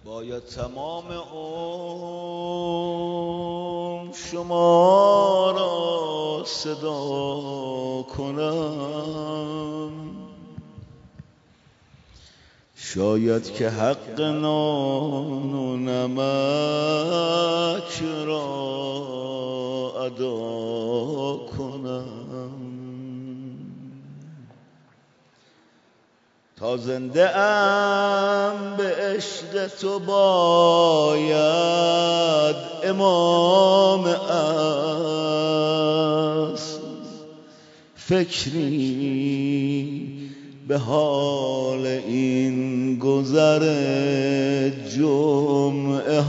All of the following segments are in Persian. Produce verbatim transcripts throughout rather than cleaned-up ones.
باید تمام عمر شما را صدا کنم، شاید که حق نان و نمک را ادا کنم. تا زنده ام به عشق تو باید امام است، فکری به حال این گذر جمعه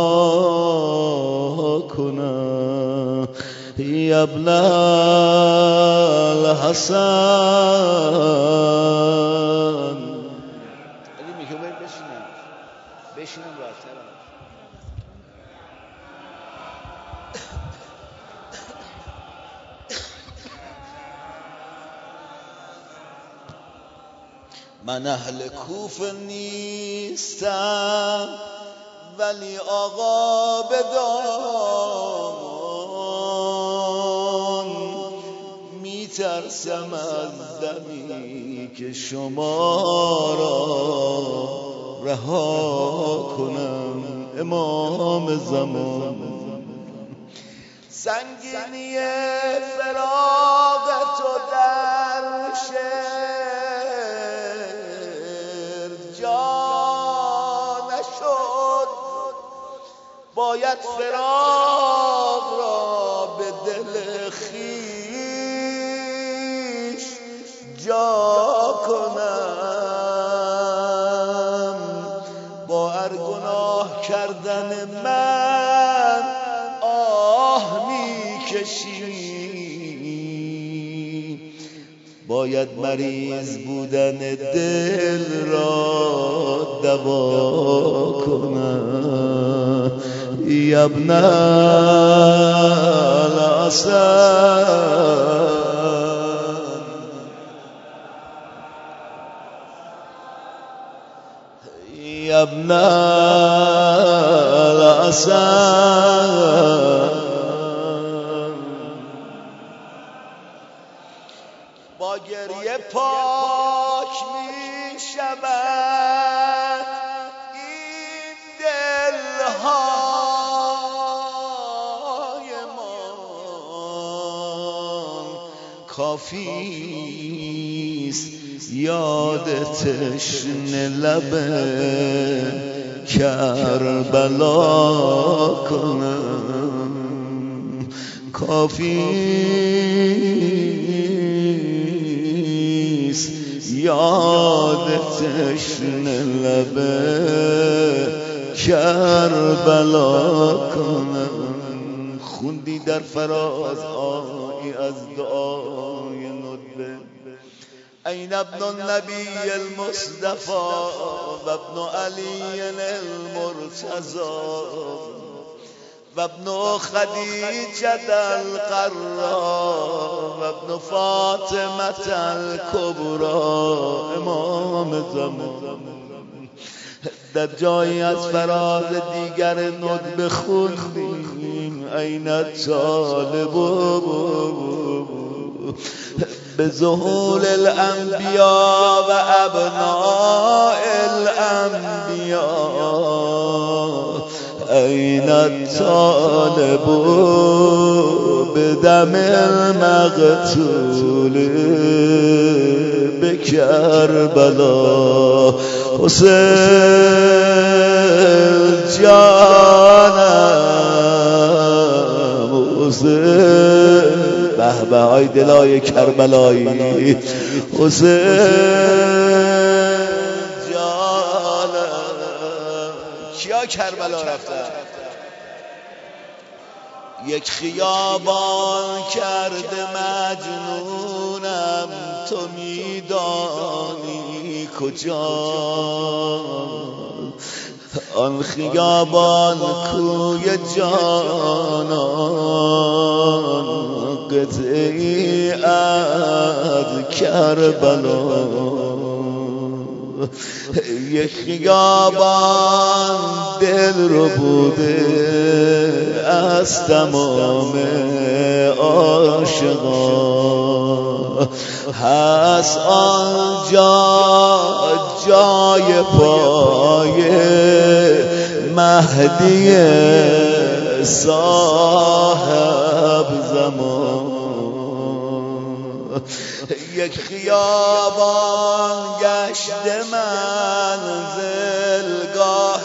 ها کنم. یا ابن الحسن علی میگه بشینم بشینم راحت‌تر. من اهل کوفه نیستم ولی آقا بدان، میترسم از دمی که شما را رها کنم. امام زمان سنگینی فراق تو در شعر جا نشد، باید فراق را به دل خویش جا کنم. با هر گناه کردن من آه میکشی، باید مریض بودن دل را دوا کنم. یا ابن الحسن یا ابن الحسن، با گریه پاک می شود این دلهای ما، کافیست یاد تشنه لب کربلا کنم. کافیست یاد تشنه لب کربلا کنم. خوندی در فراز آیی از دعای ندبه، این ابن النبی المصطفى و ابن علی المرتضى و ابن خدیجة القرا و ابن فاطمة الکبرى. امام زمان در جایی از فراز دیگر ندبه خوندیم این طالب به ظهور الانبیاء و ابناء الانبیاء، این الطالب بدم المقتول به کربلا. حسین جانم حسین، به به های دلای کربلایی، حسین جانم. کیا کربلا رفتن؟ یک خیابان کرده مجنونم، تو میدانی کجا؟ آن خیابان کوی جانان، قطعی از کربلا. یک خیابان دل رو بوده از تمام عاشقان. هست آنجا جای پای مهدی صاحب زمان. یک خیابان گشت منزلگاه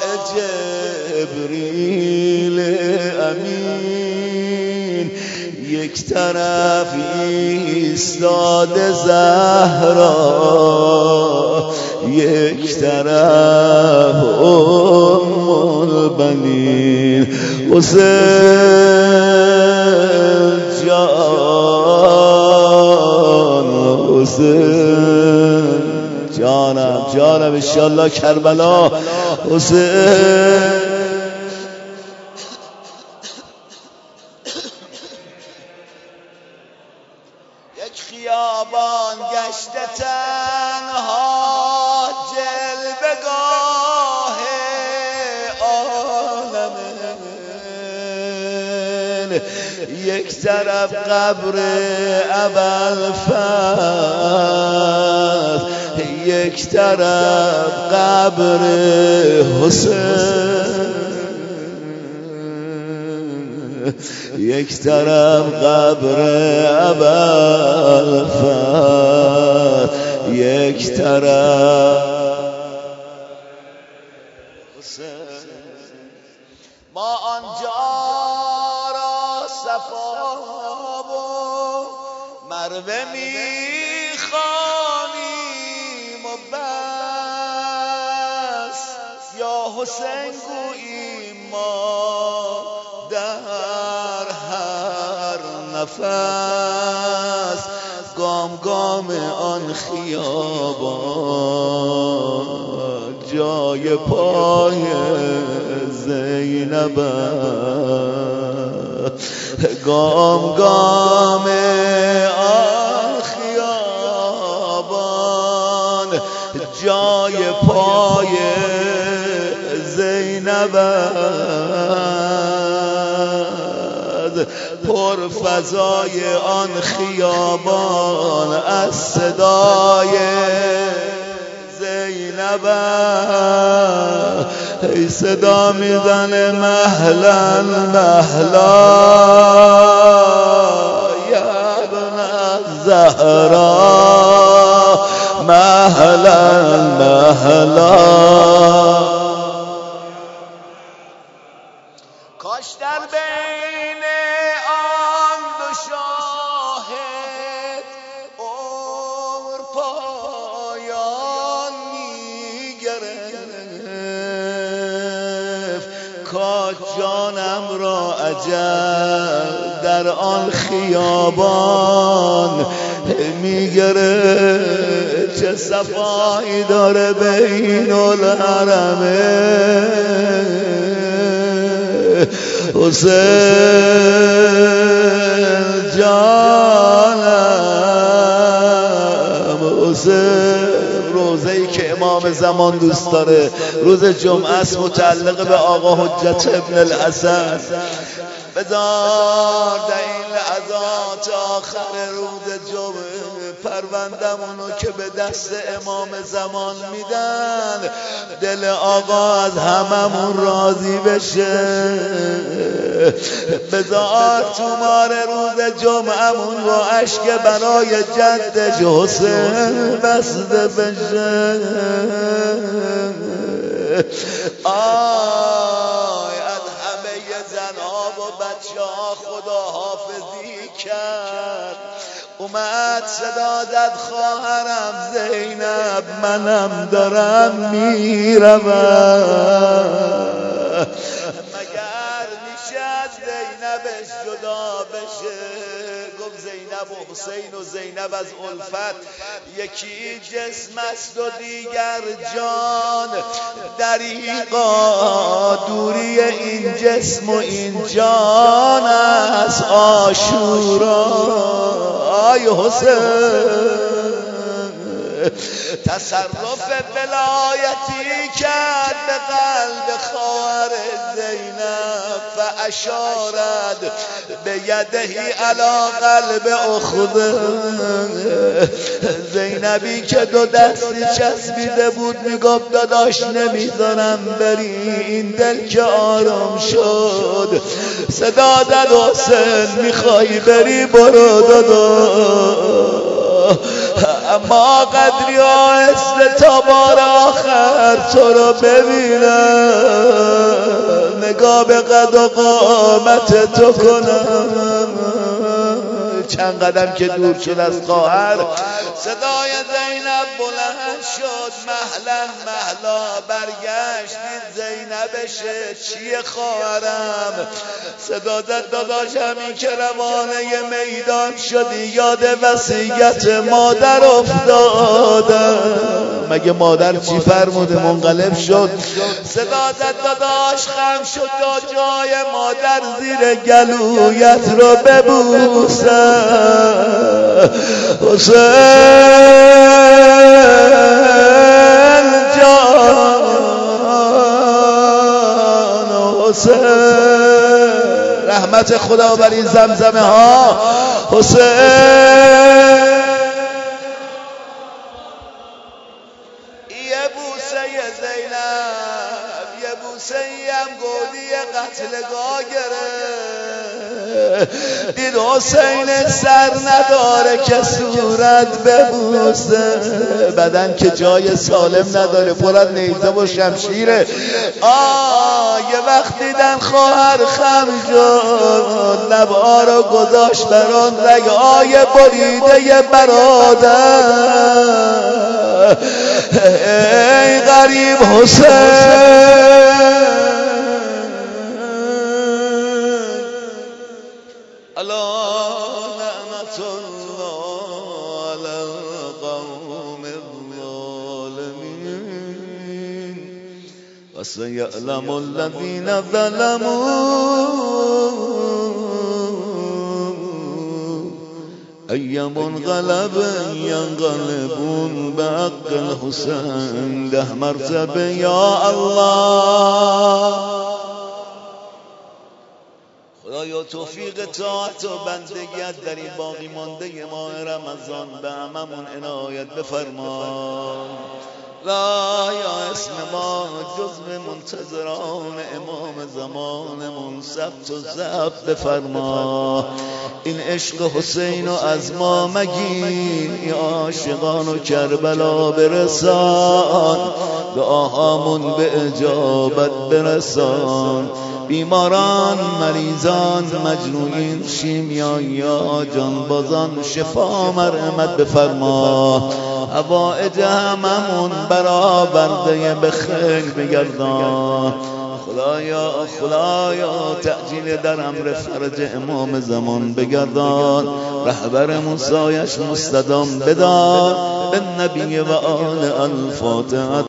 جبریل امین، یک طرف ایستاده زهرا، یک طرف ام البنین حسین جان، حسین جانم جانم انشالله کربلا حسین. یک خیابان گشته تنها جلوه‌گاه عالمین، یک طرف قبر ابوالفضل، یک طرف قبر حسین، یک طرف قبر ابوالفضل، یک طرف حسین. ما آنجا را صفا و مروه میخوانیم و بس، یا حسین گوییم ما در هر نفس، گام گام آن خیابان جای پای زینب، گام گام آن خیابان جای پای زینب، پر فضای آن خیابان از صدای زینب، ای صدا میزنه مهلا مهلا یا ابن الزهرا، مهلا مهلا. کاش در بین آن دو شاهد عمر پایان میگرفت، کاش جانم را اجل در آن خیابان میگرفت. چه صفایی داره بین الحرمین حسین جانم، حسین. روزه‌ای که امام زمان دوست داره روز جمعه است، متعلق به آقا حجت ابن الحسن. بذار در این لحظات آخر روز جمعه پروندمونو که به دست امام زمان میدن دل آقا از هممون راضی بشه. بذار تومار روز جمعهمون با اشک برای جدش حسین بسته بشه. آی از همه زنها و بچه ها خدا حافظی کرد، اومد صدا زد خواهرم زینب منم دارم میرم. مگر میشه از زینبش جدا بشه؟ گفت زینب و حسین و زینب از الفت یکی جسم است و دیگر جان، دریغا دوری این جسم و این جان است عاشورا. آی حسین تصرف ولایتی کرد به قلب خواهر فاشارد به یدهی علی قلب اخوده. زینبی که دو دستی چسبیده بود میگفت داداش نمیذارم بری، این دل که آرام شد. صدا داد حسین میخوای بری برو دادا، اما قدری آهسته تا بار آخر تو رو ببینم، نگاه به قد و قامت تو کنم. چند قدم که دور شد از خواهر صدای زینب بلند شد، مهلا مهلا برگشت دید زینبشه. چیه خواهرم؟ صدا زد داداش همین که روانه میدان شدی یاد وصیت مادر افتادم. مگه مادر چی فرموده؟ منقلب شد. صدا زد داداش خم شد تا جای مادر زیر گلویت رو ببوسم. حسین جان، حسین رحمت خدا بر این زمزمه ها. حسین یه بوسه زینب، یه بوسه هم گودی قتلگاه گره. دید حسین سر نداره که صورت ببوسه، بدن که جای سالم نداره پر از نیزه و شمشیره. آه یه وقت دیدن خواهر خم شد، لبها رو گذاشت بران رگ‌های بریده برادر. ای غریب حسین، لعنت الله علی القوم الظالمین و سیعلم الذین ظلموا ای منقلب ینقلبون به حق الحسین. ده مرتبه یا الله. خدایا توفیق طاعت و بندگیت در این باقی مانده ماه رمضان به هممون عنایت بفرما. لا یا اسم ما جزو منتظران امام زمانمون ثبت و ضبط بفرما. این عشق حسین و از ما مگیر، یا عاشقان و کربلا برسان، دعاهامون به اجابت برسان. بیماران، مریضان، مجروحین، شیمیایی‌ها، جانبازان شفا مرحمت بفرما. حوائج هممون برآورده به خیر بگردان. خدایا خدایا تعجیل در امر فرج امام زمان بگردان. رهبرمون سایش مستدام بدار. به نبی و آل الفاتحه.